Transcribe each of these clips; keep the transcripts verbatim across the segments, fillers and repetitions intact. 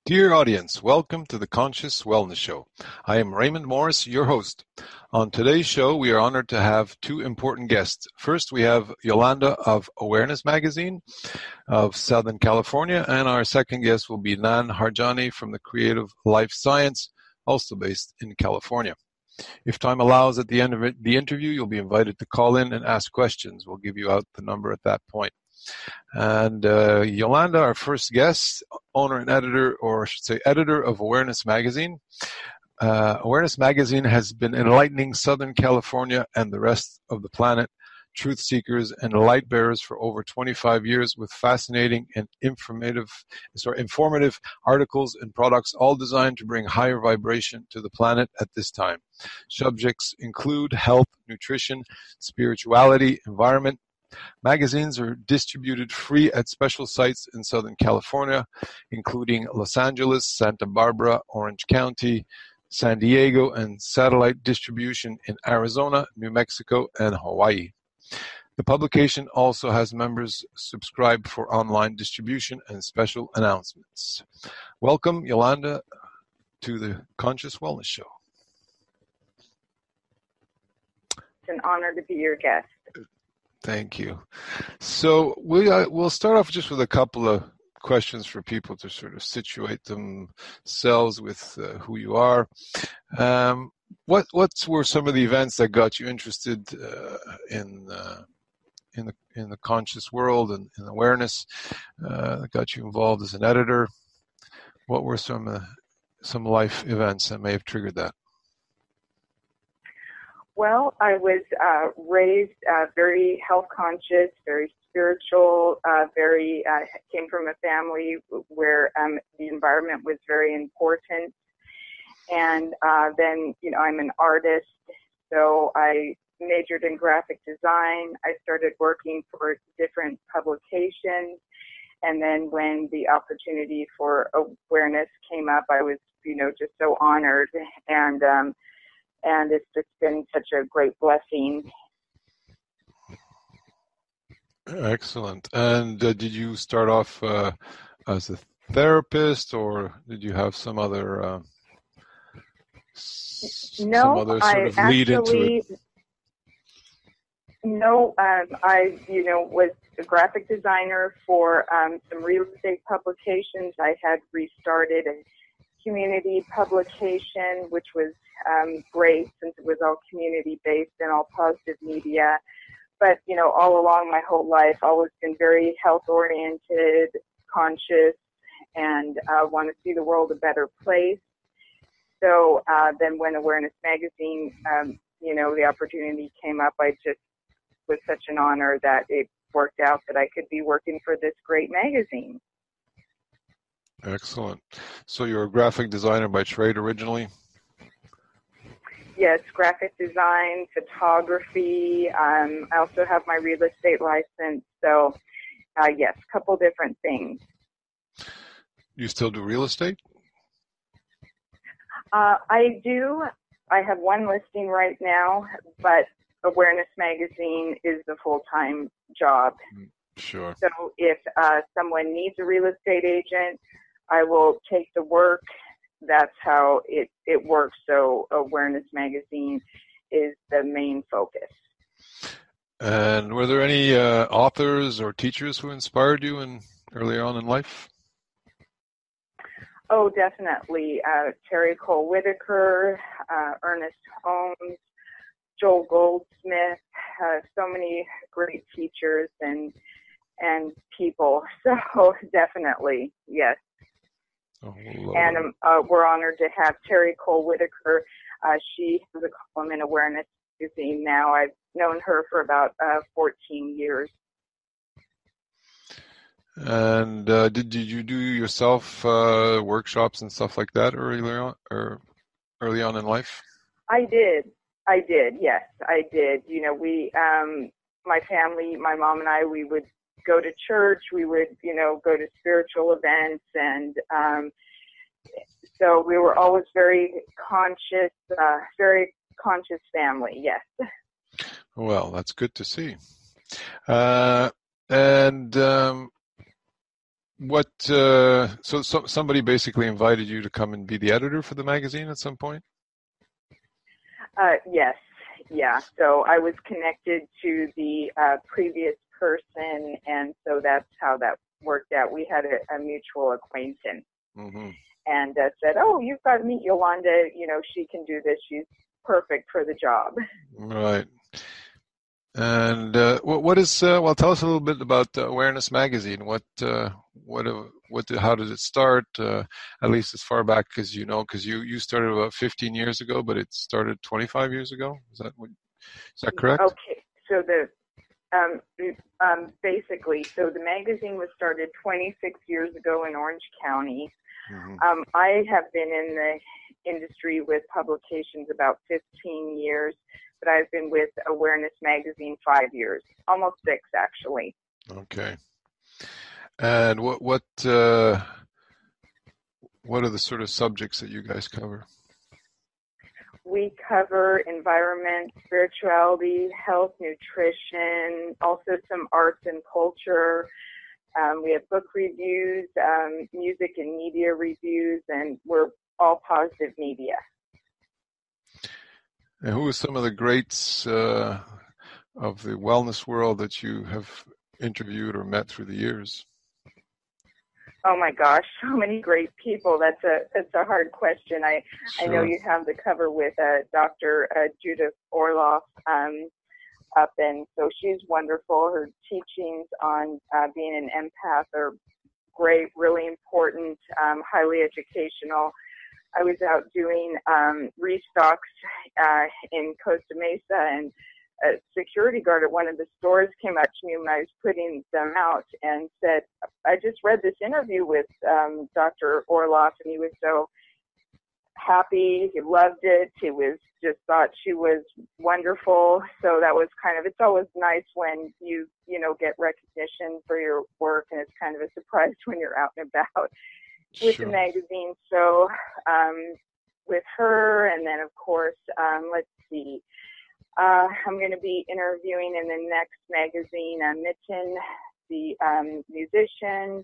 Dear audience, welcome to the Conscious Wellness Show. I am Raymond Morris, your host. On today's show, we are honored to have two important guests. First, we have Yolanda of Awareness Magazine of Southern California, and our second guest will be Nan Harjani from the Creative Life Science, also based in California. If time allows, at the end of it, the interview, you'll be invited to call in and ask questions. We'll give you out the number at that point. And uh, Yolanda, our first guest, owner and editor, or I should say editor of Awareness Magazine. Uh, Awareness Magazine has been enlightening Southern California and the rest of the planet, truth seekers and light bearers for over twenty-five years with fascinating and informative, sorry, informative articles and products, all designed to bring higher vibration to the planet at this time. Subjects include health, nutrition, spirituality, environment. Magazines are distributed free at special sites in Southern California, including Los Angeles, Santa Barbara, Orange County, San Diego, and satellite distribution in Arizona, New Mexico, and Hawaii. The publication also has members subscribe for online distribution and special announcements. Welcome, Yolanda, to the Conscious Wellness Show. It's an honor to be your guest. Thank you. So we, uh, we'll start off just with a couple of questions for people to sort of situate themselves with uh, who you are. Um, what what were some of the events that got you interested uh, in uh, in the in the conscious world and in awareness uh, that got you involved as an editor? What were some uh, some life events that may have triggered that? Well, I was uh, raised uh, very health conscious, very spiritual, uh, very uh, came from a family where um, the environment was very important. And uh, then, you know, I'm an artist, so I majored in graphic design. I started working for different publications. And then when the opportunity for awareness came up, I was, you know, just so honored. And, um, And it's just been such a great blessing. Excellent. And uh, did you start off uh, as a therapist, or did you have some other uh, no, some other sort I of lead actually, into it? No, um, I, you know, was a graphic designer for um, some real estate publications. I had restarted a community publication, which was um, great since it was all community-based and all positive media. But, you know, all along my whole life, always been very health-oriented, conscious, and uh, want to see the world a better place. So uh, then when Awareness Magazine, um, you know, the opportunity came up, I just was such an honor that it worked out that I could be working for this great magazine. Excellent. So you're a graphic designer by trade originally? Yes, graphic design, photography. Um, I also have my real estate license. So, uh, yes, a couple different things. You still do real estate? Uh, I do. I have one listing right now, but Awareness Magazine is the full-time job. Sure. So if uh, someone needs a real estate agent, I will take the work. That's how it, it works. So Awareness Magazine is the main focus. And were there any uh, authors or teachers who inspired you in early on in life? Oh, definitely. Uh, Terry Cole Whitaker, uh, Ernest Holmes, Joel Goldsmith, uh, so many great teachers and and people. So definitely, yes. Oh, and um, uh, we're honored to have Terry Cole Whitaker. Uh, she has a column in Awareness Magazine now. I've known her for about uh, fourteen years. And uh, did did you do yourself uh, workshops and stuff like that early on, or early on in life? I did. I did. Yes, I did. You know, we, um, my family, my mom and I, we would go to church. We would, you know, go to spiritual events, and um, so we were always very conscious, uh, very conscious family. Yes. Well, that's good to see. Uh, and um, what? Uh, so, so somebody basically invited you to come and be the editor for the magazine at some point. Uh, yes, yeah. So I was connected to the uh, previous person, and so that's how that worked out. We had a, a mutual acquaintance, mm-hmm. and uh, said, "Oh, you've got to meet Yolanda. You know, she can do this. She's perfect for the job." Right. And uh, what, what is? Uh, well, tell us a little bit about uh, Awareness Magazine. What, uh, what, uh, what? Did, how did it start? Uh, at least as far back as you know, because you, you started about fifteen years ago, but it started twenty-five years ago. Is that what? Is that correct? Okay. So the um, um, basically, so the magazine was started twenty-six years ago in Orange County. Mm-hmm. Um, I have been in the industry with publications about fifteen years. But I've been with Awareness Magazine five years, almost six actually. Okay. And what what uh, what are the sort of subjects that you guys cover? We cover environment, spirituality, health, nutrition, also some arts and culture. Um, we have book reviews, um, music and media reviews, and we're all positive media. And who are some of the greats uh, of the wellness world that you have interviewed or met through the years? Oh my gosh, so many great people. That's a that's a hard question. I sure. I know you have the cover with uh, Doctor Uh, Judith Orloff um, up, and so she's wonderful. Her teachings on uh, being an empath are great, really important, um, highly educational. I was out doing um, restocks uh, in Costa Mesa, and a security guard at one of the stores came up to me when I was putting them out and said, "I just read this interview with um, Doctor Orloff, and he was so happy. He loved it. He was just thought she was wonderful." So that was kind of, it's always nice when you, you know, get recognition for your work, and it's kind of a surprise when you're out and about with sure. the magazine. So um, with her, and then of course, um, let's see, uh, I'm going to be interviewing in the next magazine uh, Mitten, the um, musician,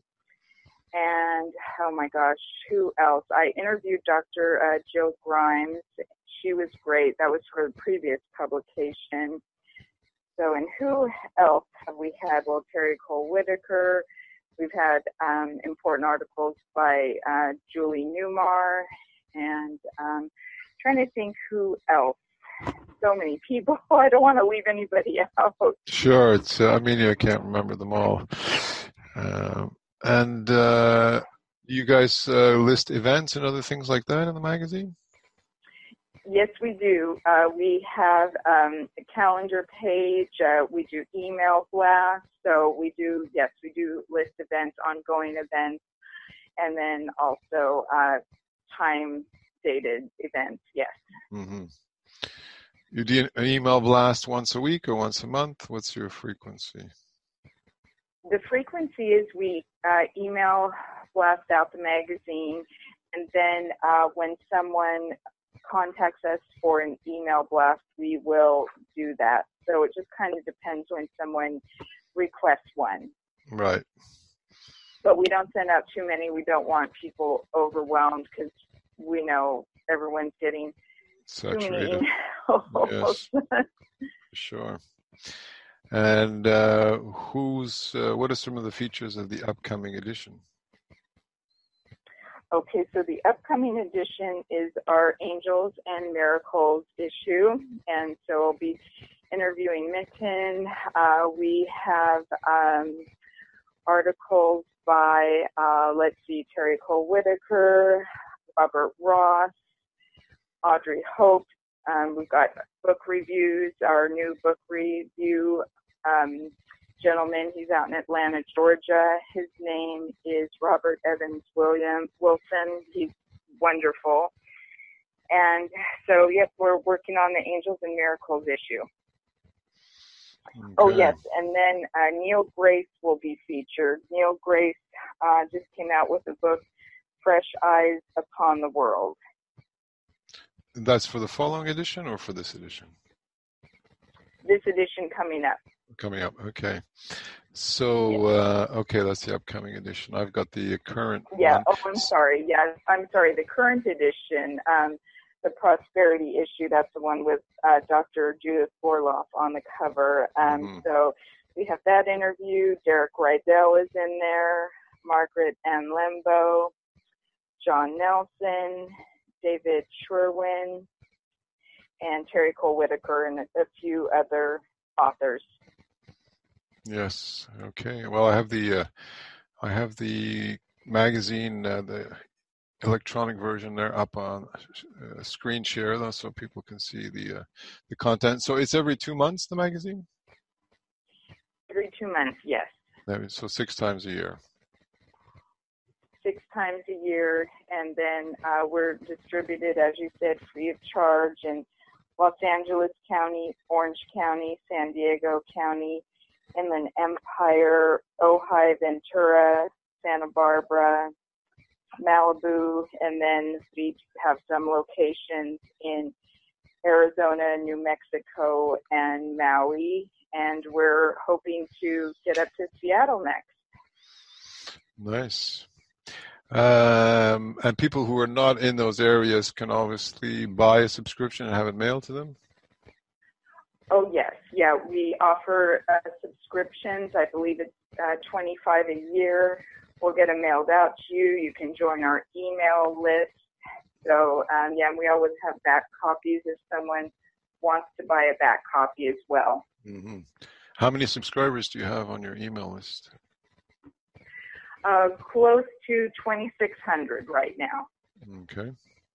and oh my gosh, who else? I interviewed Doctor Uh, Jill Grimes. She was great. That was for the previous publication. So, and who else have we had? Well, Terry Cole Whitaker. We've had um, important articles by uh, Julie Newmar, and um, trying to think who else. So many people. I don't want to leave anybody out. Sure. It's. Uh, I mean, I can't remember them all. Uh, and uh, you guys uh, list events and other things like that in the magazine? Yes, we do. Uh, we have um, a calendar page. Uh, we do email blasts. So we do, yes, we do list events, ongoing events, and then also uh, time-dated events, yes. Mm-hmm. You do an email blast once a week or once a month? What's your frequency? The frequency is we uh, email blast out the magazine, and then uh, when someone contacts us for an email blast, we will do that. So it just kind of depends when someone requests one. Right. But we don't send out too many. We don't want people overwhelmed because we know everyone's getting saturated. Too many emails. Yes. Sure. And uh, who's? Uh, what are some of the features of the upcoming edition? Okay, so the upcoming edition is our Angels and Miracles issue, and so I'll be interviewing Mitten. Uh, we have um, articles by, uh, let's see, Terry Cole Whitaker, Robert Ross, Audrey Hope. Um, we've got book reviews, our new book review um, gentleman. He's out in Atlanta, Georgia. His name is Robert Evans William Wilson. He's wonderful. And so, yep, we're working on the Angels and Miracles issue. Okay. Oh, yes, and then uh, Neil Grace will be featured. Neil Grace uh, just came out with a book, Fresh Eyes Upon the World. That's for the following edition or for this edition? This edition coming up. Coming up. Okay. So, uh, okay, that's the upcoming edition. I've got the current Yeah. one. Oh, I'm sorry. Yeah, I'm sorry. The current edition, um, the prosperity issue, that's the one with uh, Doctor Judith Borloff on the cover. Um, Mm-hmm. So we have that interview. Derek Rydell is in there. Margaret Ann Lembo, John Nelson, David Sherwin, and Terry Cole Whitaker, and a few other authors. Yes. Okay. Well, I have the uh, I have the magazine, uh, the electronic version there up on uh, screen share though, so people can see the uh, the content. So it's every two months the magazine. Every two months, yes. So six times a year. Six times a year, and then uh, we're distributed, as you said, free of charge in Los Angeles County, Orange County, San Diego County, Inland Empire, Ojai, Ventura, Santa Barbara, Malibu, and then we have some locations in Arizona, New Mexico, and Maui, and we're hoping to get up to Seattle next. Nice. Um, and people who are not in those areas can obviously buy a subscription and have it mailed to them? Oh, yes. Yeah, we offer uh, subscriptions. I believe it's uh, twenty-five dollars a year. We'll get them mailed out to you. You can join our email list. So, um, yeah, and we always have back copies if someone wants to buy a back copy as well. Mm-hmm. How many subscribers do you have on your email list? Uh, close to twenty-six hundred right now. Okay.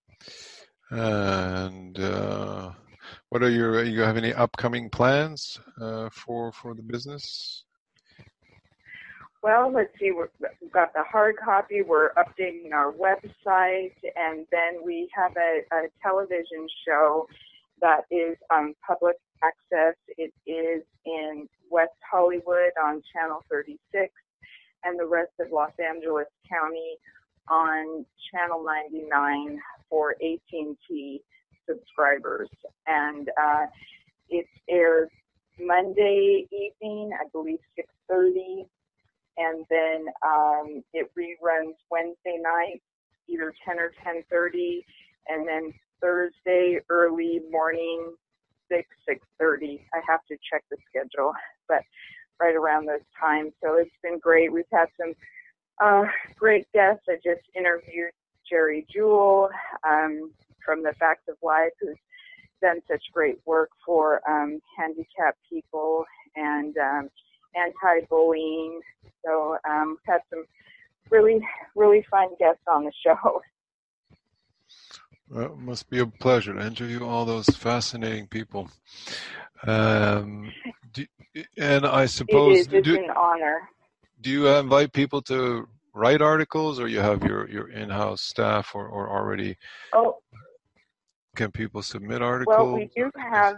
And uh, what are your, you have any upcoming plans uh, for for the business? Well, let's see, we're, we've got the hard copy, we're updating our website, and then we have a, a television show that is on public access. It is in West Hollywood on Channel thirty-six, and the rest of Los Angeles County on Channel ninety-nine for A T and T subscribers. And uh, it airs Monday evening, I believe six thirty, and then um, it reruns Wednesday night, either ten or ten thirty, and then Thursday early morning, six, six thirty. I have to check the schedule, but right around those times. So it's been great. We've had some uh, great guests. I just interviewed Jerry Jewell um, from The Facts of Life, who's done such great work for um, handicapped people and um, anti-bullying. So um, we've had some really, really fun guests on the show. Well, it must be a pleasure to interview all those fascinating people. Um, do, and I suppose, It is. It's do, an honor. do you invite people to write articles, or you have your, your in-house staff, or, or already Oh, can people submit articles? well, we do have,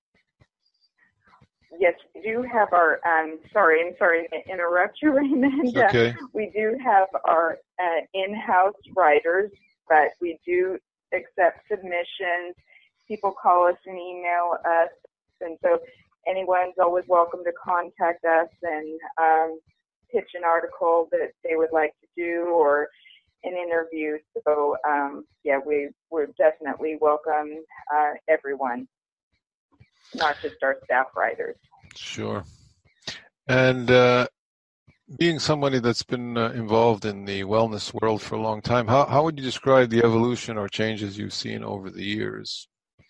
yes, we do have our, um, sorry, I'm sorry to interrupt you, Raymond. Okay. Uh, we do have our uh, in-house writers, but we do accept submissions. People call us and email us, and so anyone's always welcome to contact us and um, pitch an article that they would like to do or an interview. So um, yeah, we we definitely welcome uh, everyone, not just our staff writers. Sure. And uh, being somebody that's been uh, involved in the wellness world for a long time, how, how would you describe the evolution or changes you've seen over the years?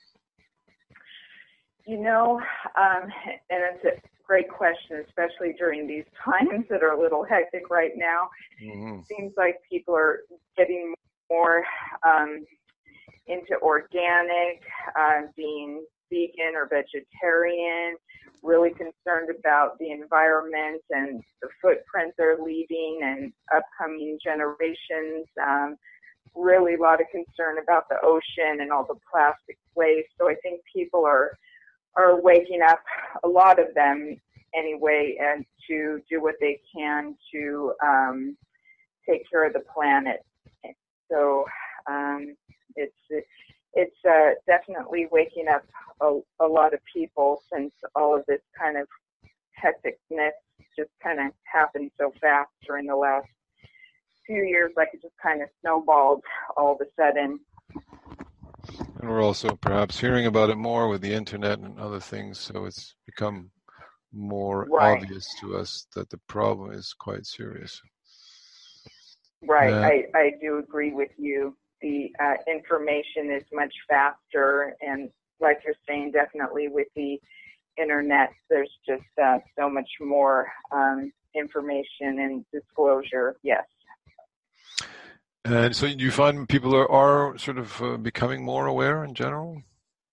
You know, um, and it's a great question, especially during these times that are a little hectic right now. Mm-hmm. It seems like people are getting more um, into organic, uh, being vegan or vegetarian, really concerned about the environment and the footprint they're leaving and upcoming generations. Um, really a lot of concern about the ocean and all the plastic waste. So I think people are are waking up, a lot of them anyway, and to do what they can to um, take care of the planet. So um, it's it's uh, definitely waking up a, a lot of people since all of this kind of hecticness just kind of happened so fast during the last few years, like it just kind of snowballed all of a sudden. And we're also perhaps hearing about it more with the internet and other things, so it's become more right. obvious to us that the problem is quite serious. Right, uh, I, I do agree with you. The uh, information is much faster, and like you're saying, definitely with the internet, there's just uh, so much more um, information and disclosure, yes. And so do you find people are, are sort of uh, becoming more aware in general?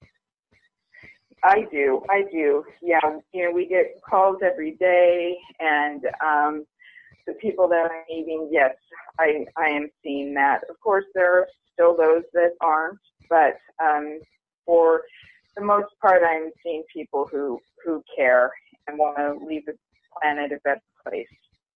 I do, I do. Yeah, you know, we get calls every day, and um, the people that I'm meeting, yes, I, I am seeing that. Of course, there are still those that aren't, but um, for the most part, I'm seeing people who, who care and want to leave the planet a better place.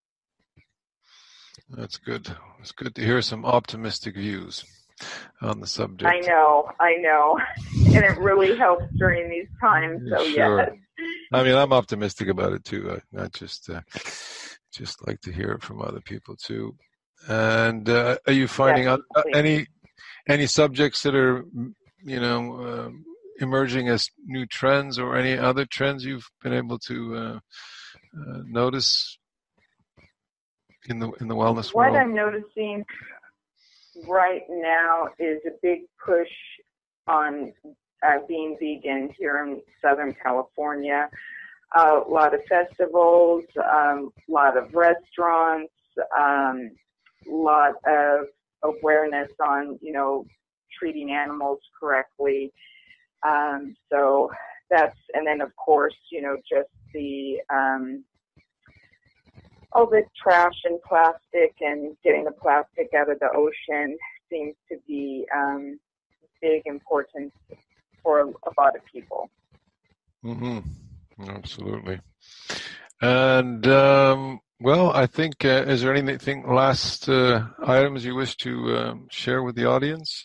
That's good. It's good to hear some optimistic views on the subject. I know, I know. And it really helps during these times, so sure. yes. I mean, I'm optimistic about it too. I, I just uh, just like to hear it from other people too. And uh, are you finding yes, out any any subjects that are, you know, uh, emerging as new trends, or any other trends you've been able to uh, uh, notice in the in the wellness what world? What I'm noticing right now is a big push on uh, being vegan here in Southern California. Uh, a lot of festivals, a um, lot of restaurants, a um, lot of awareness on, you know, treating animals correctly. Um, so that's, and then of course, you know, just the, um, all the trash and plastic and getting the plastic out of the ocean seems to be um, big importance for a, a lot of people. Mm-hmm. Absolutely. And, um, well, I think, uh, is there anything, last uh, items you wish to um, share with the audience?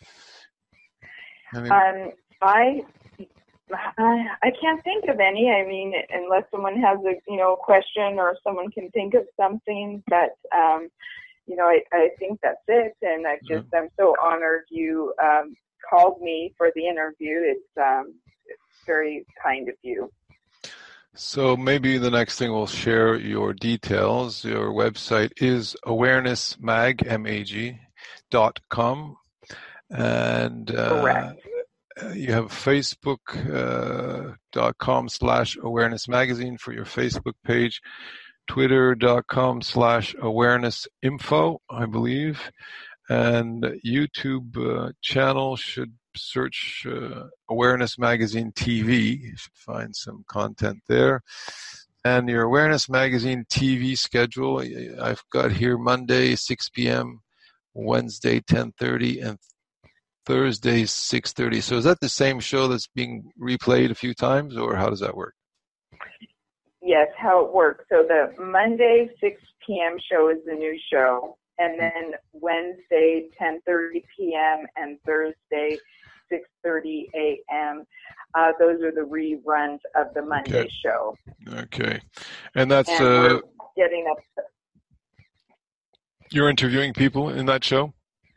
Any- um, I... I, I can't think of any. I mean, unless someone has a, you know, question or someone can think of something. But, um, you know, I, I think that's it. And I just, yeah. I'm so honored you um, called me for the interview. It's, um, it's very kind of you. So maybe the next thing we'll share your details. Your website is awareness mag, M A G, dot com. And uh, correct. You have Facebook uh, dot com slash awareness magazine for your Facebook page, Twitter dot com slash awareness info, I believe, and YouTube uh, channel should search uh, Awareness Magazine T V. You should find some content there. And your Awareness Magazine T V schedule, I've got here Monday six p.m., Wednesday ten thirty, and Thursday, six thirty. So is that the same show that's being replayed a few times, or how does that work? Yes, how it works. So the Monday, six p.m. show is the new show. And then Wednesday, ten thirty p.m. and Thursday, six thirty a.m. Uh, those are the reruns of the Monday okay. show. Okay. And that's... And uh, we're getting up... To- You're interviewing people in that show?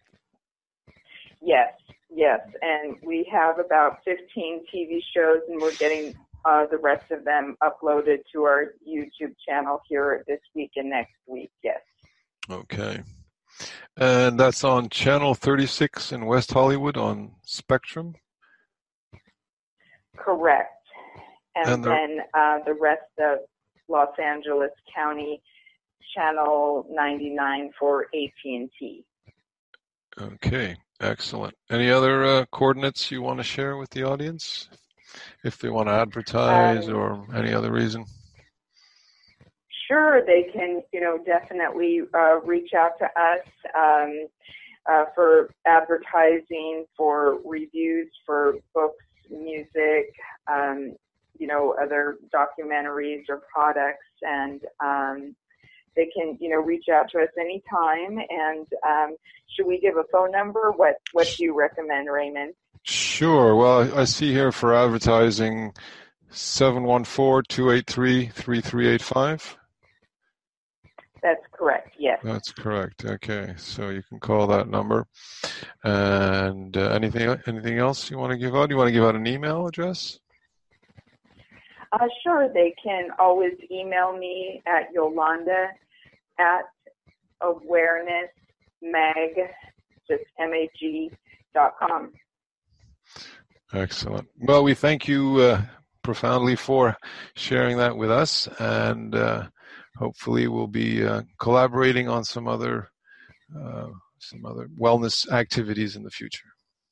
Yes, yes, and we have about fifteen T V shows, and we're getting uh, the rest of them uploaded to our YouTube channel here this week and next week, yes. Okay. And that's on Channel thirty-six in West Hollywood on Spectrum? Correct. And, and the, then uh, the rest of Los Angeles County, Channel ninety-nine for A T and T. Okay. Excellent. Any other uh, coordinates you want to share with the audience, if they want to advertise um, or any other reason? Sure, they can, you know, definitely uh, reach out to us um, uh, for advertising, for reviews, for books, music, um, you know, other documentaries or products, and um, they can, you know, reach out to us anytime. And um, should we give a phone number? What What do you recommend, Raymond? Sure. Well, I see here for advertising seven one four, two eight three, three three eight five? That's correct, yes. That's correct. Okay, so you can call that number. And uh, anything anything else you want to give out? You want to give out an email address? Uh, sure, they can always email me at Yolanda at awarenessmag, just M A G dot com. Excellent. Well, we thank you uh, profoundly for sharing that with us, and uh, hopefully we'll be uh, collaborating on some other uh, some other wellness activities in the future.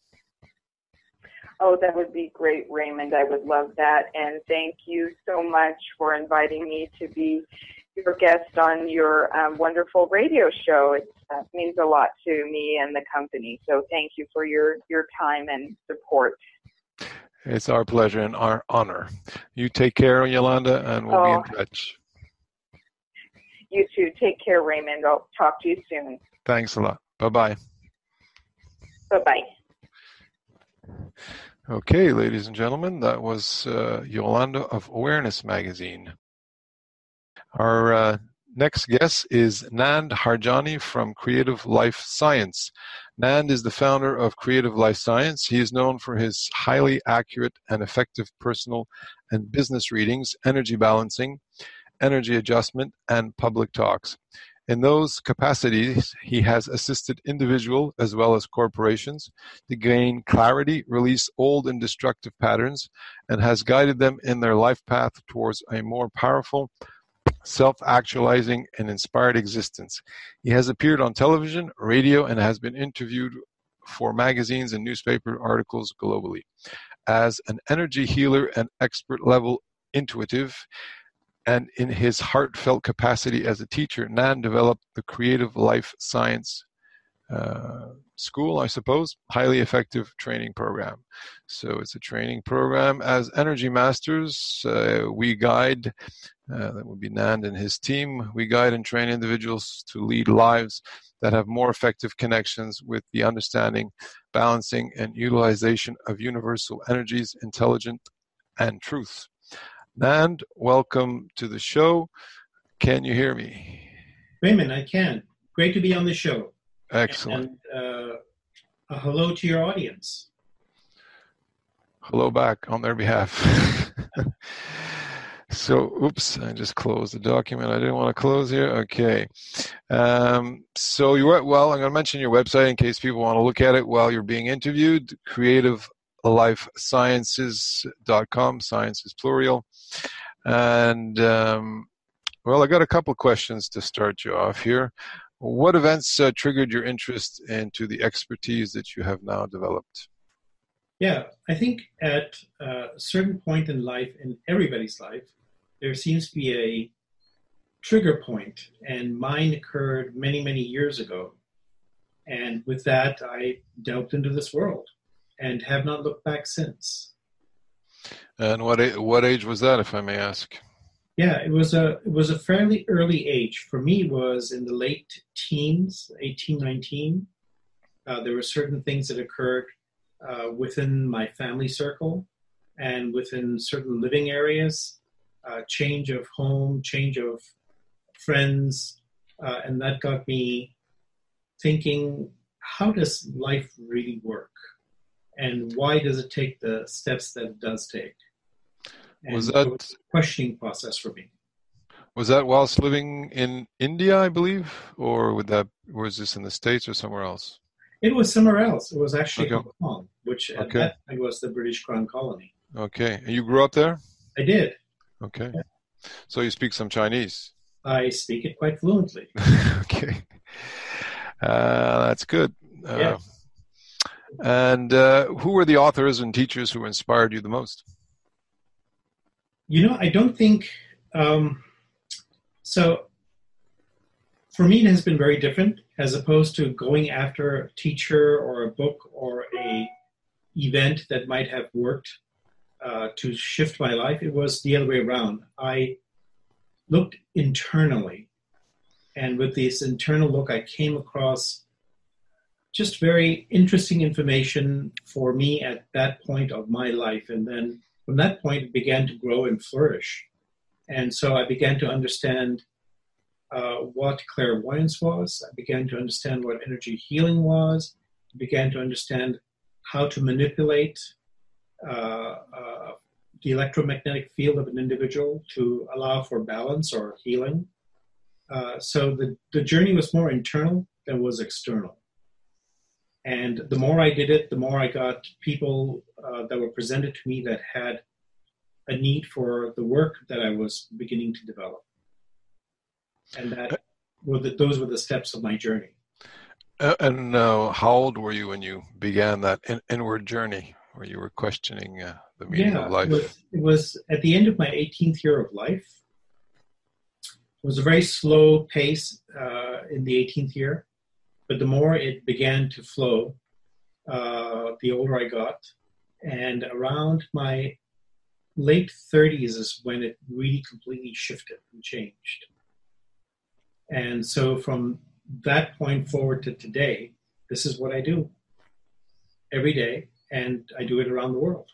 Oh, that would be great, Raymond. I would love that. And thank you so much for inviting me to be your guest on your um, wonderful radio show. It uh, means a lot to me and the company. So thank you for your, your time and support. It's our pleasure and our honor. You take care, Yolanda, and we'll oh, be in touch. You too. Take care, Raymond. I'll talk to you soon. Thanks a lot. Bye-bye. Bye-bye. Okay, ladies and gentlemen, that was uh, Yolanda of Awareness Magazine. Our uh, next guest is Nand Harjani from Creative Life Science. Nand is the founder of Creative Life Science. He is known for his highly accurate and effective personal and business readings, energy balancing, energy adjustment, and public talks. In those capacities, he has assisted individuals as well as corporations to gain clarity, release old and destructive patterns, and has guided them in their life path towards a more powerful, self-actualizing, and inspired existence. He has appeared on television, radio, and has been interviewed for magazines and newspaper articles globally. As an energy healer and expert-level intuitive, and in his heartfelt capacity as a teacher, Nand developed the Creative Life Science uh, School, I suppose, highly effective training program. So it's a training program. As energy masters, uh, we guide, uh, that would be Nand and his team, we guide and train individuals to lead lives that have more effective connections with the understanding, balancing, and utilization of universal energies, intelligence, and truth. Nand, welcome to the show. Can you hear me? Raymond, I can. Great to be on the show. Excellent. And uh, a hello to your audience. Hello back on their behalf. So, oops, I just closed the document. I didn't want to close here. Okay. Um, so, you were, well, I'm going to mention your website in case people want to look at it while you're being interviewed. creative life sciences dot com. Science is plural. And, um, well, I got a couple of questions to start you off here. What events uh, triggered your interest into the expertise that you have now developed? Yeah, I think at a certain point in life, in everybody's life, there seems to be a trigger point, and mine occurred many, many years ago. And with that, I delved into this world and have not looked back since. And what what age was that, if I may ask? Yeah, it was a it was a fairly early age. For me, it was in the late teens, eighteen, nineteen. Uh, there were certain things that occurred uh, within my family circle and within certain living areas, uh, change of home, change of friends, uh, and that got me thinking, how does life really work? And why does it take the steps that it does take? And was that it was a questioning process for me? Was that whilst living in India, I believe, or would that was this in the States or somewhere else? It was somewhere else. It was actually Okay. Hong Kong, which at Okay. that time was the British Crown colony. Okay, and you grew up there? I did. Okay, so you speak some Chinese. I speak it quite fluently. Okay, uh, that's good. Uh, Yeah. And uh, who were the authors and teachers who inspired you the most? You know, I don't think, um, so for me it has been very different as opposed to going after a teacher or a book or a event that might have worked uh, to shift my life. It was the other way around. I looked internally, and with this internal look I came across just very interesting information for me at that point of my life. And then from that point, it began to grow and flourish. And so I began to understand uh, what clairvoyance was. I began to understand what energy healing was. I began to understand how to manipulate uh, uh, the electromagnetic field of an individual to allow for balance or healing. Uh, so the, the journey was more internal than was external. And the more I did it, the more I got people uh, that were presented to me that had a need for the work that I was beginning to develop. And that were the, those were the steps of my journey. Uh, and uh, how old were you when you began that in, inward journey where you were questioning uh, the meaning yeah, of life? It was, it was at the end of my eighteenth year of life. It was a very slow pace uh, in the eighteenth year, but the more it began to flow, uh, the older I got. And around my late thirties is when it really completely shifted and changed. And so from that point forward to today, this is what I do every day, and I do it around the world.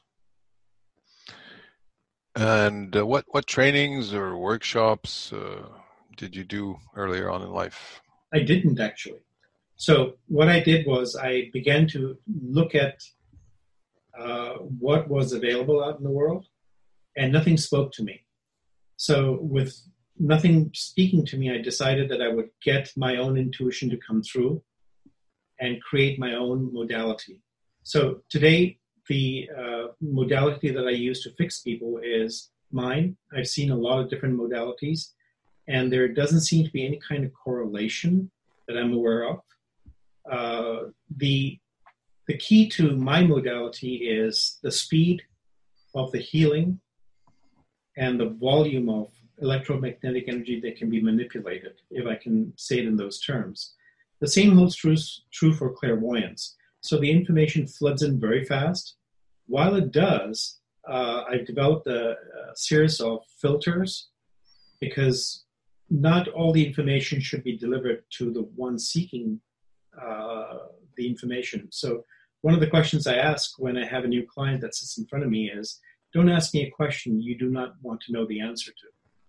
And uh, what, what trainings or workshops uh, did you do earlier on in life? I didn't actually. So what I did was I began to look at uh, what was available out in the world, and nothing spoke to me. So with nothing speaking to me, I decided that I would get my own intuition to come through and create my own modality. So today, the uh, modality that I use to fix people is mine. I've seen a lot of different modalities, and there doesn't seem to be any kind of correlation that I'm aware of. Uh, the, the key to my modality is the speed of the healing and the volume of electromagnetic energy that can be manipulated, if I can say it in those terms. The same holds true, true for clairvoyance. So the information floods in very fast. While it does, uh, I've developed a, a series of filters because not all the information should be delivered to the one seeking uh, the information. So one of the questions I ask when I have a new client that sits in front of me is, don't ask me a question you do not want to know the answer to.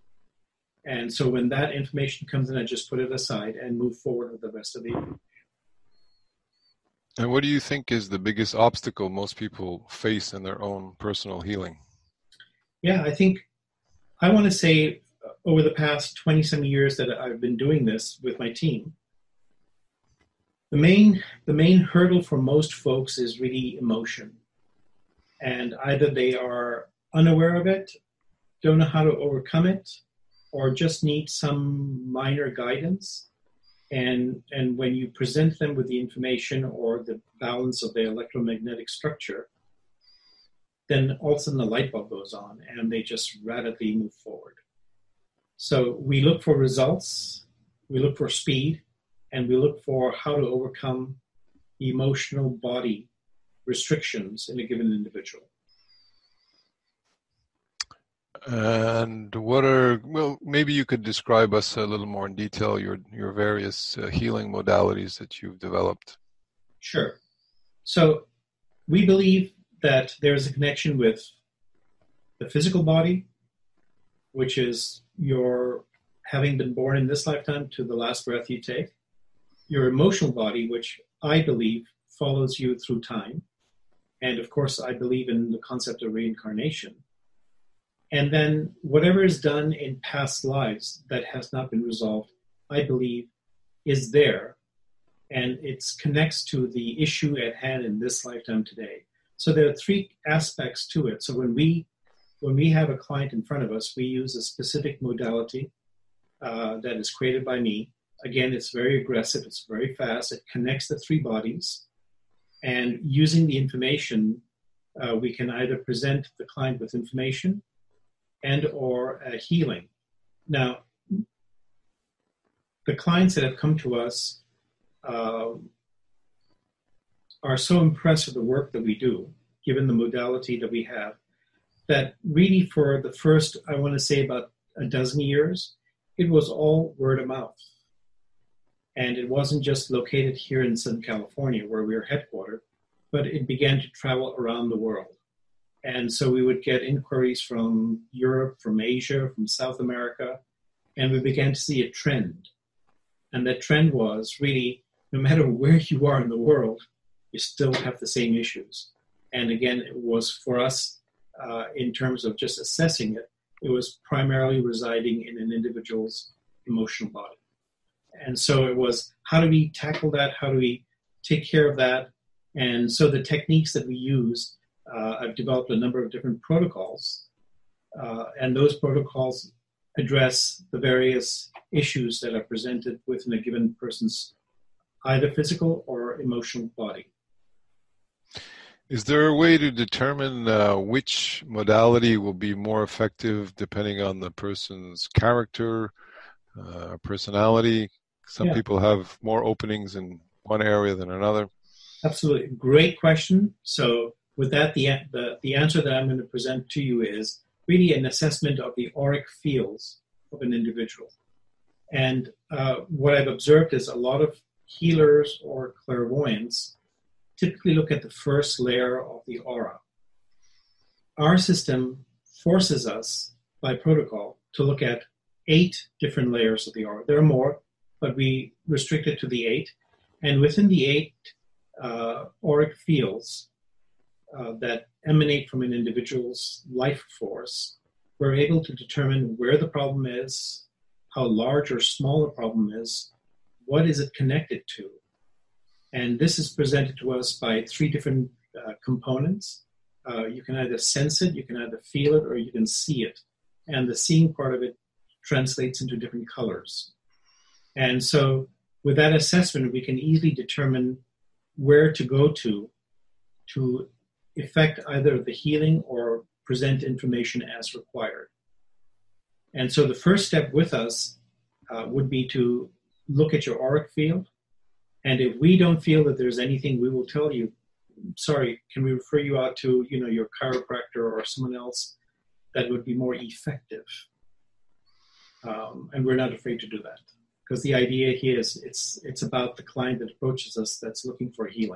And so when that information comes in, I just put it aside and move forward with the rest of the information. And what do you think is the biggest obstacle most people face in their own personal healing? Yeah, I think I want to say over the past twenty-some years that I've been doing this with my team, the main, the main hurdle for most folks is really emotion. And either they are unaware of it, don't know how to overcome it, or just need some minor guidance. And, and when you present them with the information or the balance of the electromagnetic structure, then all of a sudden the light bulb goes on and they just radically move forward. So we look for results, we look for speed, and we look for how to overcome emotional body restrictions in a given individual. And what are, well, maybe you could describe us a little more in detail your your various uh, healing modalities that you've developed. Sure. So we believe that there's a connection with the physical body, which is your having been born in this lifetime to the last breath you take, your emotional body, which I believe follows you through time. And of course, I believe in the concept of reincarnation. And then whatever is done in past lives that has not been resolved, I believe, is there. And it connects to the issue at hand in this lifetime today. So there are three aspects to it. So when we when we have a client in front of us, we use a specific modality uh, that is created by me. Again, it's very aggressive. It's very fast. It connects the three bodies. And using the information, uh, we can either present the client with information and or uh, healing. Now, the clients that have come to us uh, are so impressed with the work that we do, given the modality that we have, that really for the first, I want to say about a dozen years, it was all word of mouth. And it wasn't just located here in Southern California where we are headquartered, but it began to travel around the world. And so we would get inquiries from Europe, from Asia, from South America, and we began to see a trend. And that trend was really, no matter where you are in the world, you still have the same issues. And again, it was for us, uh, in terms of just assessing it, it was primarily residing in an individual's emotional body. And so it was, how do we tackle that? How do we take care of that? And so the techniques that we use, uh, I've developed a number of different protocols, uh, and those protocols address the various issues that are presented within a given person's either physical or emotional body. Is there a way to determine uh, which modality will be more effective depending on the person's character, uh, personality? Some yeah. people have more openings in one area than another. Absolutely. Great question. So with that, the, the, the answer that I'm going to present to you is really an assessment of the auric fields of an individual. And uh, what I've observed is a lot of healers or clairvoyants typically look at the first layer of the aura. Our system forces us, by protocol, to look at eight different layers of the aura. There are more, but we restrict it to the eight. And within the eight uh, auric fields uh, that emanate from an individual's life force, we're able to determine where the problem is, how large or small the problem is, what is it connected to. And this is presented to us by three different uh, components. Uh, you can either sense it, you can either feel it, or you can see it. And the seeing part of it translates into different colors. And so with that assessment, we can easily determine where to go to to effect either the healing or present information as required. And so the first step with us uh, would be to look at your auric field. And if we don't feel that there's anything, we will tell you, sorry, can we refer you out to, you know, your chiropractor or someone else that would be more effective? Um, and we're not afraid to do that. Because the idea here is it's it's about the client that approaches us that's looking for healing.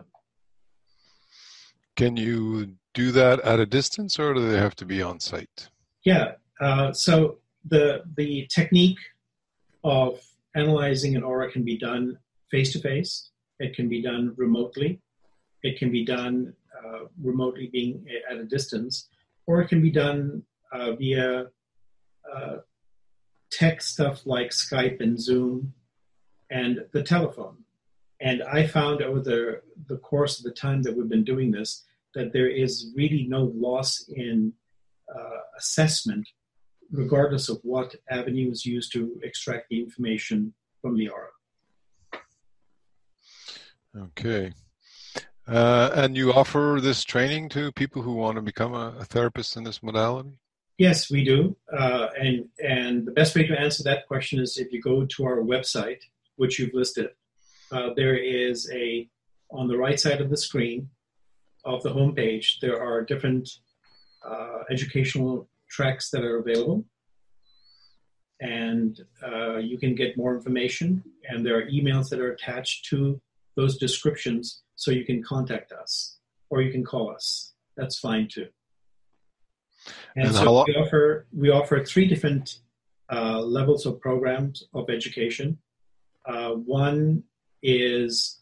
Can you do that at a distance, or do they have to be on site? Yeah. Uh, so the the technique of analyzing an aura can be done face-to-face. It can be done remotely. It can be done uh, remotely being at a distance, or it can be done uh, via uh, tech stuff like Skype and Zoom and the telephone. And I found over the, the course of the time that we've been doing this that there is really no loss in uh, assessment, regardless of what avenue is used to extract the information from the aura. Okay. Uh, and you offer this training to people who want to become a, a therapist in this modality? Yes, we do. Uh, and, and the best way to answer that question is if you go to our website, which you've listed, uh, there is a, on the right side of the screen of the homepage, there are different uh, educational tracks that are available. And uh, you can get more information. And there are emails that are attached to those descriptions, so you can contact us or you can call us. That's fine too. And, and so we offer we offer three different uh, levels of programs of education. Uh, one is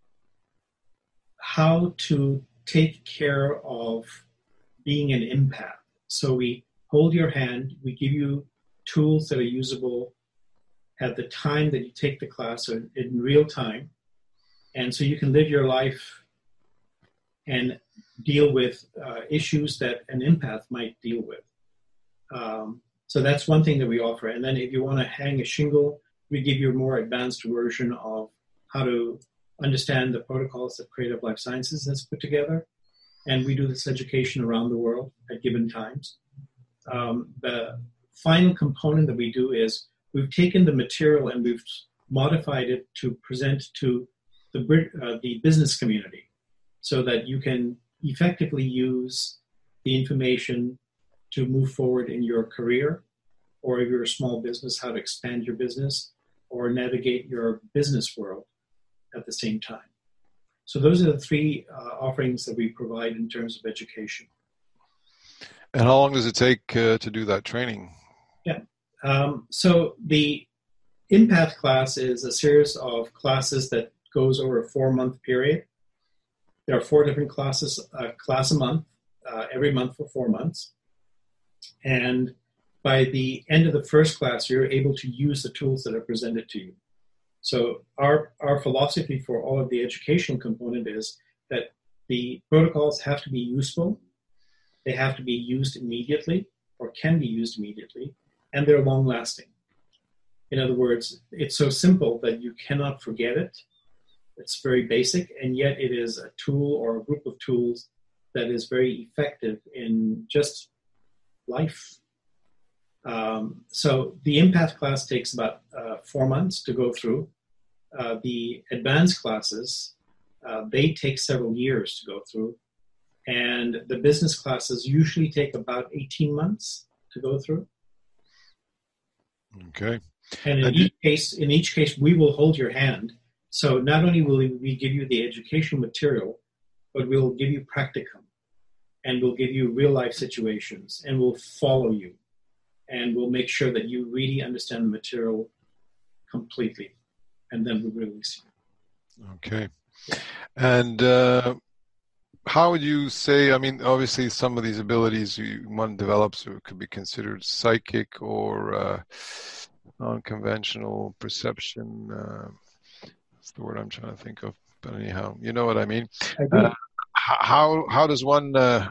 how to take care of being an empath. So we hold your hand, we give you tools that are usable at the time that you take the class, or in real time. And so you can live your life and deal with uh, issues that an empath might deal with. Um, so that's one thing that we offer. And then if you want to hang a shingle, we give you a more advanced version of how to understand the protocols that Creative Life Sciences has put together. And we do this education around the world at given times. Um, the final component that we do is we've taken the material and we've modified it to present to the, uh, the business community so that you can effectively use the information to move forward in your career, or if you're a small business, how to expand your business or navigate your business world at the same time. So those are the three uh, offerings that we provide in terms of education. And how long does it take uh, to do that training? Yeah. Um, so the Empath class is a series of classes that goes over a four-month period. There are four different classes, uh, class a month, uh, every month for four months. And by the end of the first class, you're able to use the tools that are presented to you. So our, our philosophy for all of the educational component is that the protocols have to be useful, they have to be used immediately or can be used immediately, and they're long-lasting. In other words, it's so simple that you cannot forget it. It's very basic, and yet it is a tool or a group of tools that is very effective in just life. Um, so the Empath class takes about uh, four months to go through. Uh, the advanced classes, uh, they take several years to go through. And the business classes usually take about eighteen months to go through. Okay. And in each case, in each case, we will hold your hand. So not only will we give you the educational material, but we'll give you practicum, and we'll give you real life situations, and we'll follow you, and we'll make sure that you really understand the material completely, and then we'll release you. Okay. And uh, how would you say, I mean, obviously some of these abilities you, one develops could be considered psychic or uh, non-conventional perception. Uh, that's the word I'm trying to think of. But anyhow, you know what I mean. I uh, how how does one uh,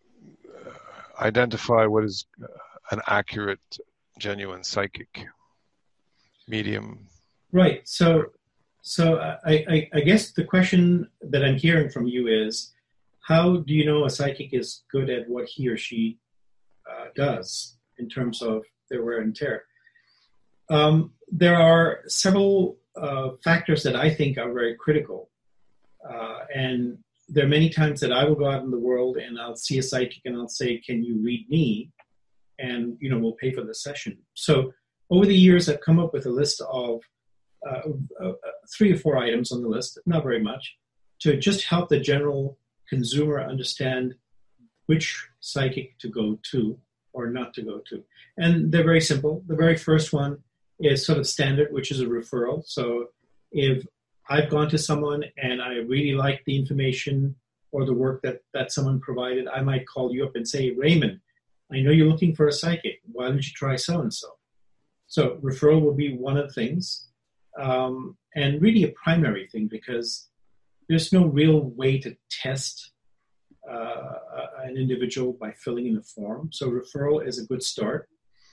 identify what is an accurate, genuine psychic medium? Right. So, so I, I, I guess the question that I'm hearing from you is, how do you know a psychic is good at what he or she uh, does in terms of their wear and tear? Um, there are several uh, factors that I think are very critical. Uh, and there are many times that I will go out in the world and I'll see a psychic and I'll say, can you read me? And, you know, we'll pay for the session. So over the years, I've come up with a list of uh, uh, three or four items on the list, not very much, to just help the general consumer understand which psychic to go to or not to go to. And they're very simple. The very first one is sort of standard, which is a referral. So if I've gone to someone and I really like the information or the work that, that someone provided, I might call you up and say, Raymond, I know you're looking for a psychic. Why don't you try so-and-so? So referral will be one of the things, um, and really a primary thing, because there's no real way to test uh, an individual by filling in a form. So referral is a good start.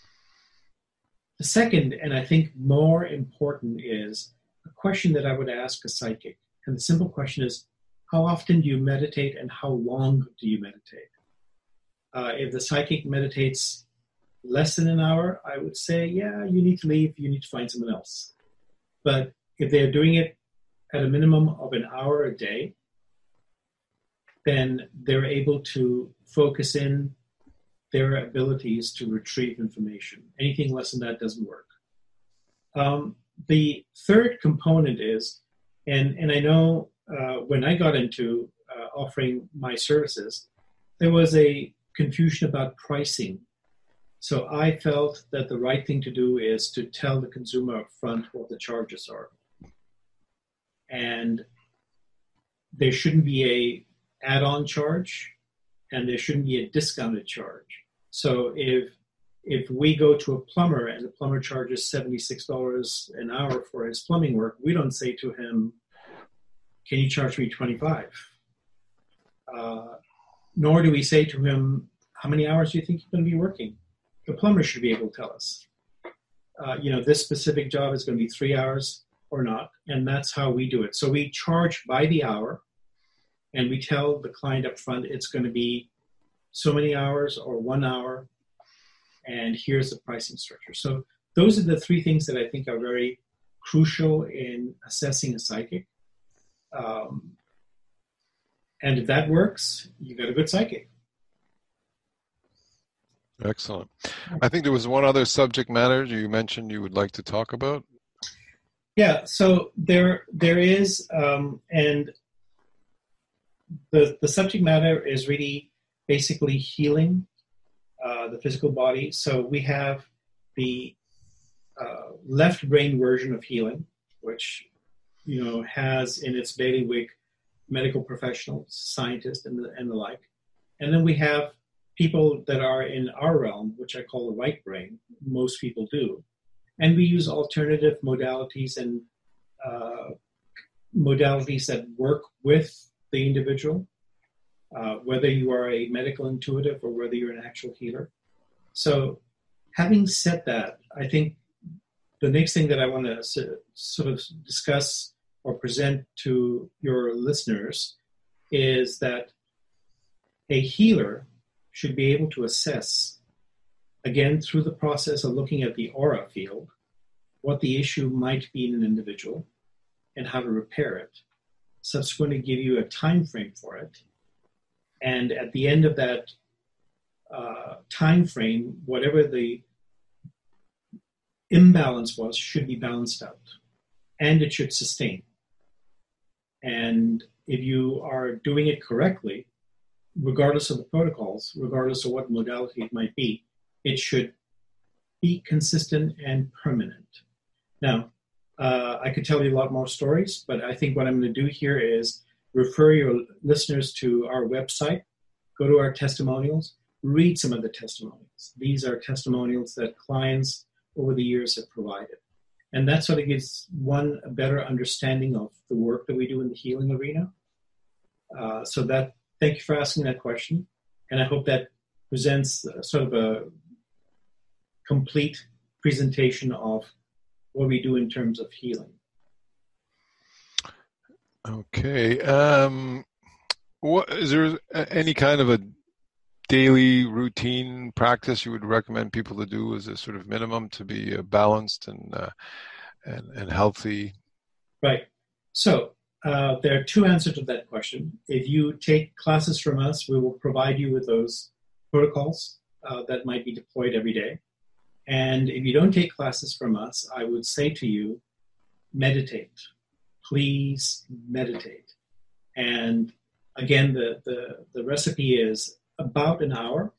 The second, and I think more important, is a question that I would ask a psychic. And the simple question is, how often do you meditate and how long do you meditate? Uh, if the psychic meditates less than an hour, I would say, yeah, you need to leave, you need to find someone else. But if they're doing it at a minimum of an hour a day, then they're able to focus in their abilities to retrieve information. Anything less than that doesn't work. Um, the third component is, and, and I know uh, when I got into uh, offering my services, there was a confusion about pricing. So I felt that the right thing to do is to tell the consumer up front what the charges are. And there shouldn't be a add-on charge, and there shouldn't be a discounted charge. So if if we go to a plumber and the plumber charges seventy-six dollars an hour for his plumbing work, we don't say to him, can you charge me twenty-five dollars? Uh, nor do we say to him, how many hours do you think you're going to be working? The plumber should be able to tell us. Uh, you know, this specific job is going to be three hours or not, and that's how we do it. So we charge by the hour, and we tell the client up front it's going to be so many hours or one hour, and here's the pricing structure. So those are the three things that I think are very crucial in assessing a psychic. Um, and if that works, you got a good psychic. Excellent. I think there was one other subject matter you mentioned you would like to talk about. Yeah, so there there is, um, and the the subject matter is really basically healing uh, the physical body. So we have the uh, left brain version of healing, which, you know, has in its bailiwick medical professionals, scientists, and the, and the like. And then we have people that are in our realm, which I call the right brain. Most people do. And we use alternative modalities and uh, modalities that work with the individual, uh, whether you are a medical intuitive or whether you're an actual healer. So having said that, I think the next thing that I want to sort of discuss or present to your listeners is that a healer should be able to assess, again, through the process of looking at the aura field, what the issue might be in an individual and how to repair it, subsequently give you a time frame for it, and at the end of that uh, time frame, whatever the imbalance was should be balanced out, and it should sustain. And if you are doing it correctly, regardless of the protocols, regardless of what modality it might be, it should be consistent and permanent. Now, uh, I could tell you a lot more stories, but I think what I'm going to do here is refer your listeners to our website, go to our testimonials, read some of the testimonials. These are testimonials that clients over the years have provided. And that sort of gives one a better understanding of the work that we do in the healing arena. Uh, so that, thank you for asking that question. And I hope that presents uh, sort of a complete presentation of what we do in terms of healing. Okay. Um, what, is there any kind of a daily routine practice you would recommend people to do as a sort of minimum to be uh, balanced and, uh, and and healthy? Right. So uh, there are two answers to that question. If you take classes from us, we will provide you with those protocols uh, that might be deployed every day. And if you don't take classes from us, I would say to you, meditate. Please meditate. And again, the, the, the recipe is about an hour.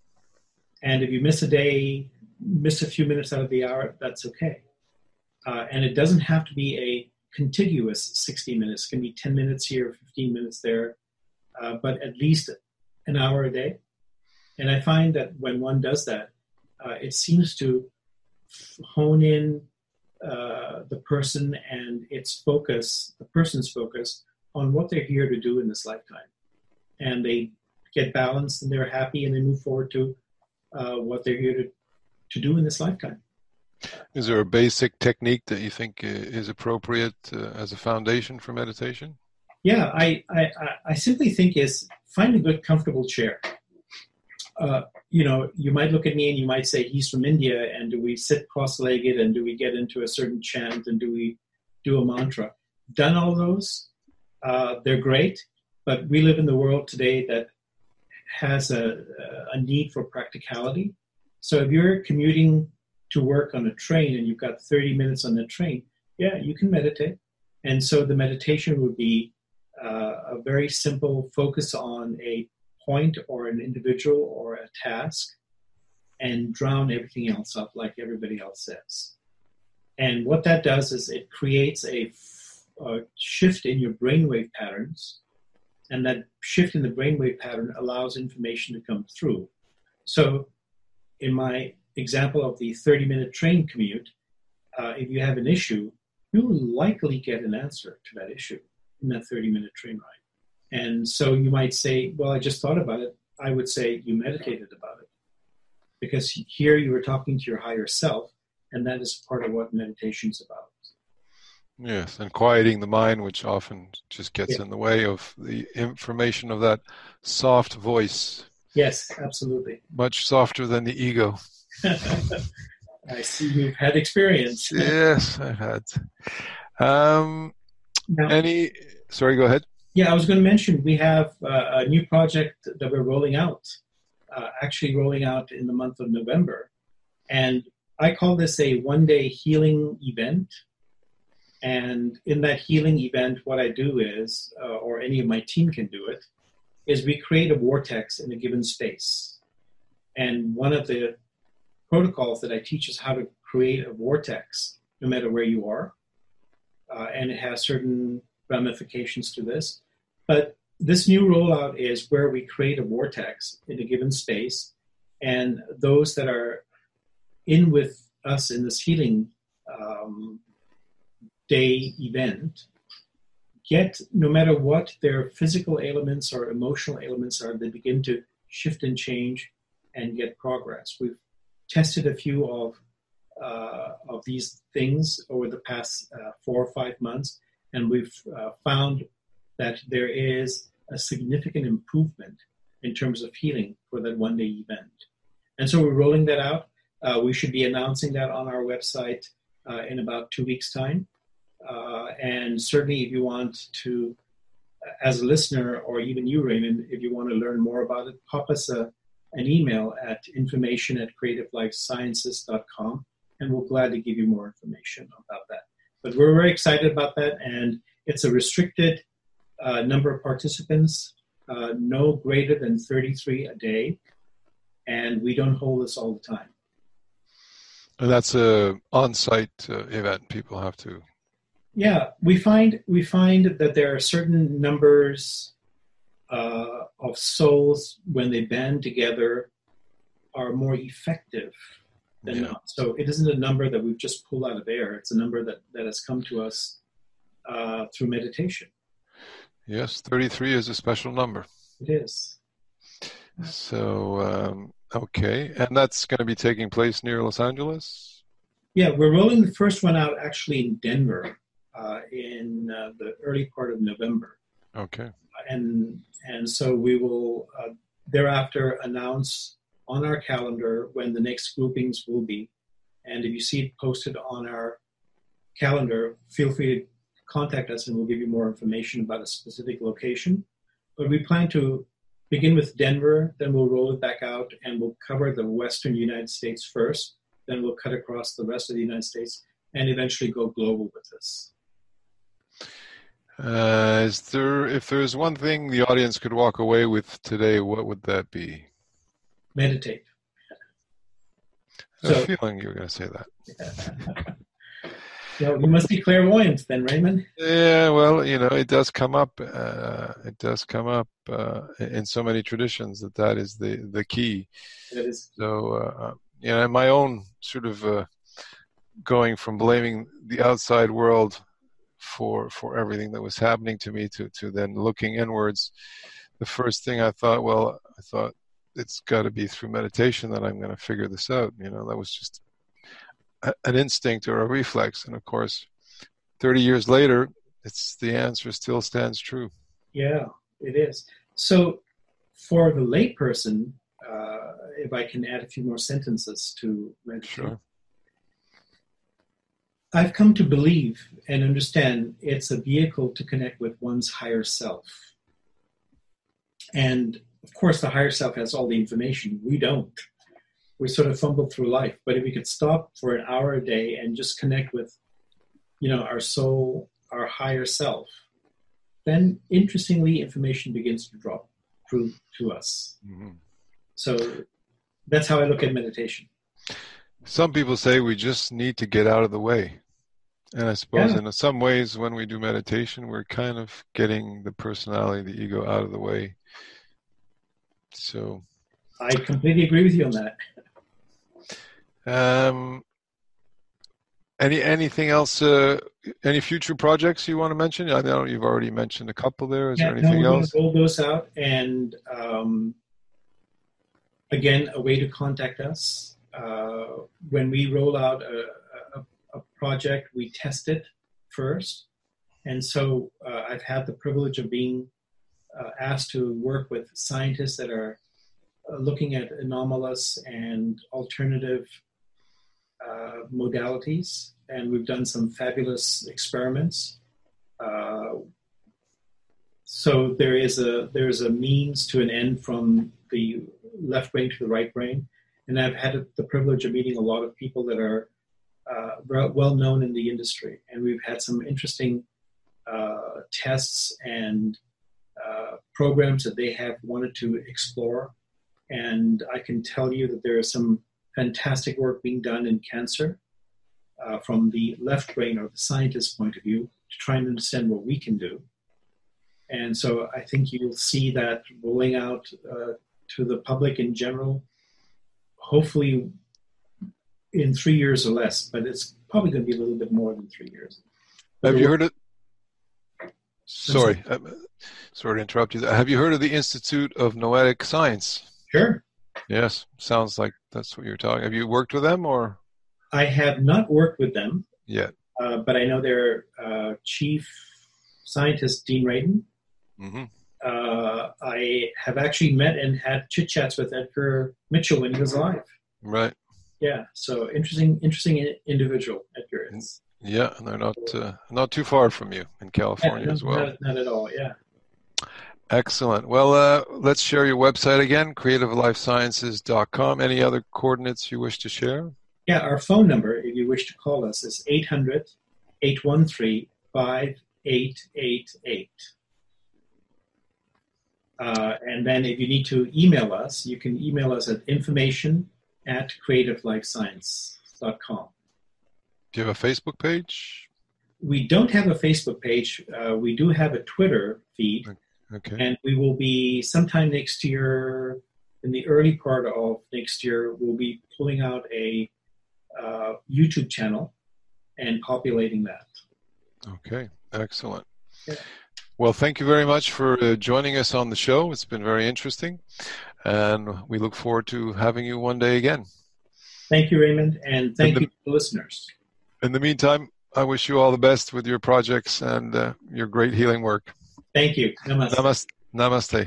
And if you miss a day, miss a few minutes out of the hour, that's okay. Uh, and it doesn't have to be a contiguous sixty minutes. It can be ten minutes here, fifteen minutes there, uh, but at least an hour a day. And I find that when one does that, uh, it seems to hone in uh, the person and its focus, the person's focus, on what they're here to do in this lifetime. And they get balanced and they're happy and they move forward to uh, what they're here to, to do in this lifetime. Is there a basic technique that you think is appropriate uh, as a foundation for meditation? Yeah, I, I, I simply think is find a good, comfortable chair. Uh, you know, you might look at me and you might say, he's from India, and do we sit cross-legged, and do we get into a certain chant, and do we do a mantra? Done all those. Uh, they're great, but we live in the world today that has a, a need for practicality. So if you're commuting to work on a train and you've got thirty minutes on the train, yeah, you can meditate. And so the meditation would be uh, a very simple focus on a point or an individual or a task and drown everything else up like everybody else says. And what that does is it creates a, a shift in your brainwave patterns, and that shift in the brainwave pattern allows information to come through. So in my example of the thirty-minute train commute, uh, if you have an issue, you'll likely get an answer to that issue in that thirty-minute train ride. And so you might say, well, I just thought about it. I would say you meditated about it. Because here you were talking to your higher self, and that is part of what meditation's about. Yes, and quieting the mind, which often just gets yeah. in the way of the information of that soft voice. Yes, absolutely. Much softer than the ego. I see you've had experience. Yes, I've had. Um, now, any, sorry, go ahead. Yeah, I was going to mention we have uh, a new project that we're rolling out, uh, actually rolling out in the month of November. And I call this a one-day healing event. And in that healing event, what I do is, uh, or any of my team can do it, is we create a vortex in a given space. And one of the protocols that I teach is how to create a vortex, no matter where you are. Uh, and it has certain ramifications to this. But this new rollout is where we create a vortex in a given space, and those that are in with us in this healing um, day event get, no matter what their physical ailments or emotional ailments are, they begin to shift and change and get progress. We've tested a few of uh, of these things over the past uh, four or five months, and we've uh, found that there is a significant improvement in terms of healing for that one-day event. And so we're rolling that out. Uh, we should be announcing that on our website uh, in about two weeks' time. Uh, and certainly if you want to, as a listener, or even you, Raymond, if you want to learn more about it, pop us a, an email at information at creative life sciences dot com, and we'll gladly give you more information about that. But we're very excited about that, and it's a restricted uh, number of participants, uh, no greater than thirty-three a day, and we don't hold this all the time. And that's a on-site uh, event. People have to. Yeah, we find we find that there are certain numbers uh, of souls when they band together are more effective than Yeah. not. So it isn't a number that we've just pulled out of air. It's a number that, that has come to us uh, through meditation. Yes, thirty-three is a special number. It is. So, um, okay. And that's going to be taking place near Los Angeles? Yeah, we're rolling the first one out actually in Denver uh, in uh, the early part of November. Okay. And and so we will uh, thereafter announce on our calendar when the next groupings will be. And if you see it posted on our calendar, feel free to contact us and we'll give you more information about a specific location. But we plan to begin with Denver, then we'll roll it back out and we'll cover the western United States first, then we'll cut across the rest of the United States and eventually go global with this. Uh, is there, if there's one thing the audience could walk away with today, what would that be? Meditate. I have So- a feeling you were going to say that. Yeah, you must be clairvoyant then, Raymond. Yeah, well, you know, it does come up. Uh, it does come up uh, in so many traditions that that is the the key. That is, So, uh, you know, in my own sort of uh, going from blaming the outside world for for everything that was happening to me to to then looking inwards, the first thing I thought, well, I thought it's got to be through meditation that I'm going to figure this out. You know, that was just an instinct or a reflex, and of course thirty years later it's the answer still stands true. yeah, it is. So for the layperson, uh, if I can add a few more sentences to meditate, Sure. I've come to believe and understand it's a vehicle to connect with one's higher self. And of course the higher self has all the information. We don't. We sort of fumble through life. But if we could stop for an hour a day and just connect with, you know, our soul, our higher self, then interestingly, information begins to drop through to us. Mm-hmm. So that's how I look at meditation. Some people say we just need to get out of the way. And I suppose Yeah. in some ways when we do meditation, we're kind of getting the personality, the ego out of the way. So I completely agree with you on that. Um, any anything else? Uh, any future projects you want to mention? I know you've already mentioned a couple there. Is Yeah, there anything no, we're else? going to roll those out, and um, again, a way to contact us. Uh, when we roll out a, a, a project, we test it first, and so uh, I've had the privilege of being uh, asked to work with scientists that are uh, looking at anomalous and alternative Uh, modalities, and we've done some fabulous experiments. Uh, so there is a there is a means to an end from the left brain to the right brain, and I've had the privilege of meeting a lot of people that are uh, well known in the industry, and we've had some interesting uh, tests and uh, programs that they have wanted to explore And I can tell you that there is some fantastic work being done in cancer uh, from the left brain or the scientist's point of view to try and understand what we can do. And so I think you'll see that rolling out uh, to the public in general, hopefully in three years or less, but it's probably going to be a little bit more than three years. Have you heard it? Sorry, sorry to interrupt you. Have you heard of the Institute of Noetic Science? Sure. Yes, sounds like that's what you're talking. Have you worked with them, or? I have not worked with them yet, uh, but I know their uh, chief scientist, Dean Radin. Mm-hmm. Uh, I have actually met and had chit chats with Edgar Mitchell when he was alive. Right. Yeah. So interesting, interesting individual, Edgar is. Yeah, and they're not uh, not too far from you in California yeah, not, as well. Not, not at all. Yeah. Excellent. Well, uh, let's share your website again, creative life sciences dot com. Any other coordinates you wish to share? Yeah, our phone number, if you wish to call us, is eight hundred, eight one three, five eight eight eight. Uh, and then if you need to email us, you can email us at information at creative life science dot com. Do you have a Facebook page? We don't have a Facebook page. Uh, we do have a Twitter feed. Okay. And we will be sometime next year, in the early part of next year, we'll be pulling out a uh, YouTube channel and populating that. Okay, excellent. Yeah. Well, thank you very much for uh, joining us on the show. It's been very interesting, and we look forward to having you one day again. Thank you, Raymond, and thank the, you to the listeners. In the meantime, I wish you all the best with your projects and uh, your great healing work. Thank you. Namaste. Namaste. Namaste.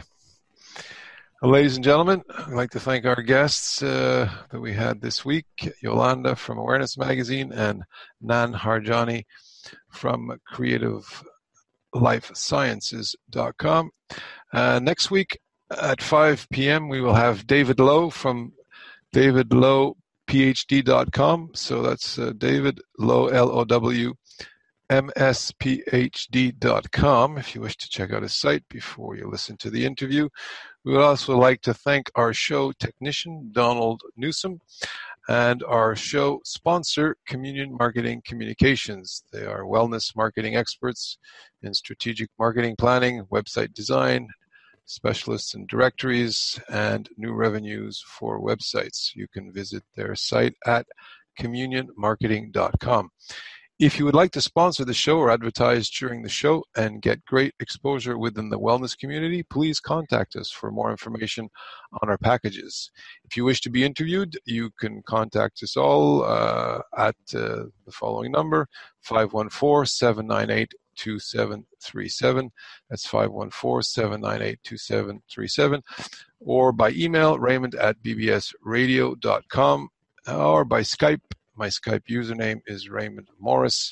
Uh, ladies and gentlemen, I'd like to thank our guests uh, that we had this week, Yolanda from Awareness Magazine and Nan Harjani from creative life sciences dot com. Uh, next week at five p.m. we will have David Lowe from david lowe p h d dot com. So that's uh, David Lowe, L O W, M S P H D dot com if you wish to check out his site before you listen to the interview. We would also like to thank our show technician, Donald Newsom, and our show sponsor, Communion Marketing Communications. They are wellness marketing experts in strategic marketing planning, website design, specialists in directories, and new revenues for websites. You can visit their site at communion marketing dot com. If you would like to sponsor the show or advertise during the show and get great exposure within the wellness community, please contact us for more information on our packages. If you wish to be interviewed, you can contact us all uh, at uh, the following number, five one four, seven nine eight, two seven three seven. That's five one four, seven nine eight, two seven three seven. Or by email, raymond at b b s radio dot com, or by Skype. My Skype username is Raymond Morris.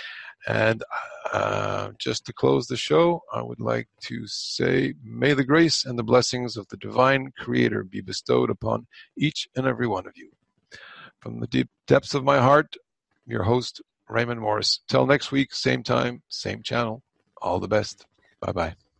And uh, just to close the show, I would like to say, may the grace and the blessings of the divine Creator be bestowed upon each and every one of you. From the deep depths of my heart, your host, Raymond Morris. Till next week, same time, same channel. All the best. Bye-bye.